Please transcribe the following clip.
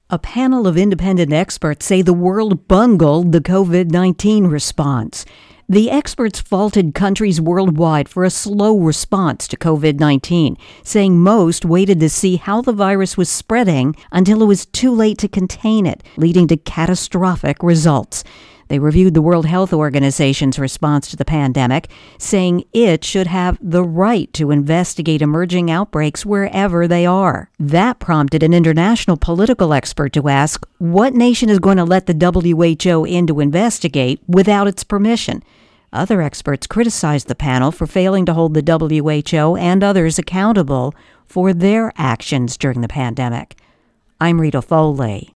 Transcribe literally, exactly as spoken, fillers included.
A panel of independent experts say the world bungled the covid nineteen response. The experts faulted countries worldwide for a slow response to covid nineteen, saying most waited to see how the virus was spreading until it was too late to contain it, leading to catastrophic results. They reviewed the World Health Organization's response to the pandemic, saying it should have the right to investigate emerging outbreaks wherever they are. That prompted an international political expert to ask, what nation is going to let the W H O in to investigate without its permission? Other experts criticized the panel for failing to hold the W H O and others accountable for their actions during the pandemic. I'm Rita Foley.